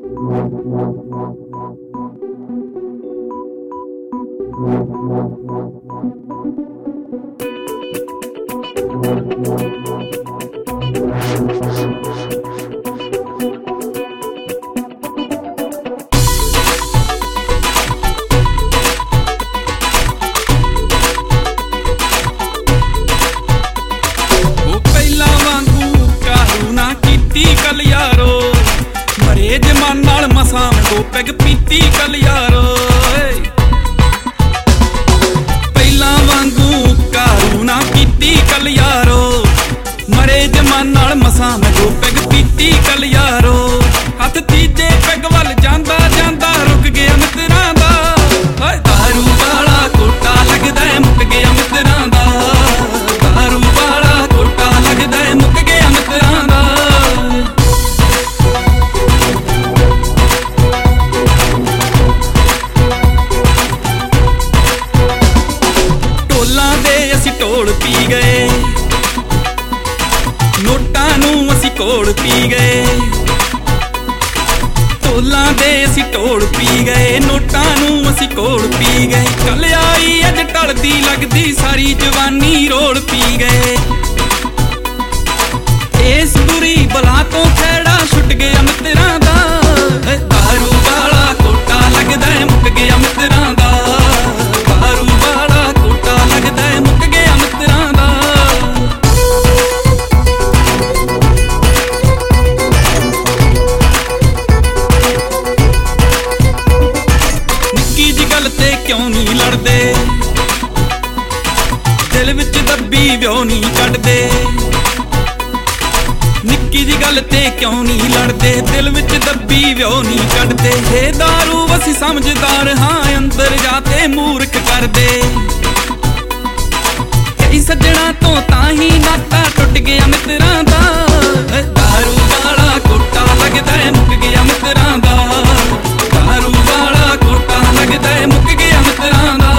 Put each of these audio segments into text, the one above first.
कल यारो मरे जमान नाल मसा दो पैग पीती कल यारो पहला वांगू कारू ना पीती कल यारो मरे जमान नाल मसा दो पैग पीती कल यारो हथ तीजे पैग वल जांदा जांदा रुक गया मित्रां दा दारू वाला कोटा लगदा है मुक गया मित्रां दा दारू वाला कोटा लगदा है मुक गया मित्रां दा ढोल पी गए नोटां नूं असीं कोल पी गए ढोलां दे असीं ढोल पी गए नोटां नूं असीं कोल पी गए कल आई अज टलदी लगदी सारी जवानी रोल पी गए इस बुरी बला तो खैड़ा छुट गया मित्रां दा दारू वाला कोटा लगदा है मुक गया मित्रां दा दारू वाला कोटा लगदा है मुक गया मित्रां दा निक्की जी गल ते क्यों नहीं लड़दे दिल विच दब्बी व्यो नहीं कड्डदे निक्की जी गल ते क्यों नहीं लड़दे दिल विच दब्बी व्यो नहीं कड्डदे हे दारू असीं समझदार हां अंदर जाते मूर्ख करदे कई सज्जणा तो ताही नाता टुट गया मित्रां दा दारू वाला कोटा लगदा है मुक गया मित्रां दा दारू वाला कोटा लगदा है मुक गया मित्रां दा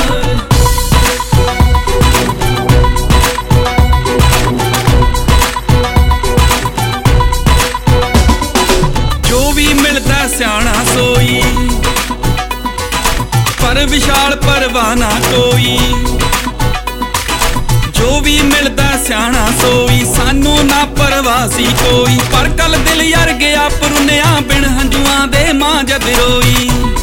जो भी मिलदा सियाणा सोई पर विशाल परवाह ना कोई जो भी मिलदा सियाणा सोई सानू ना परवासी कोई पर कल दिल यार गया परुनिया बिन हंजुआं दे मां जद रोई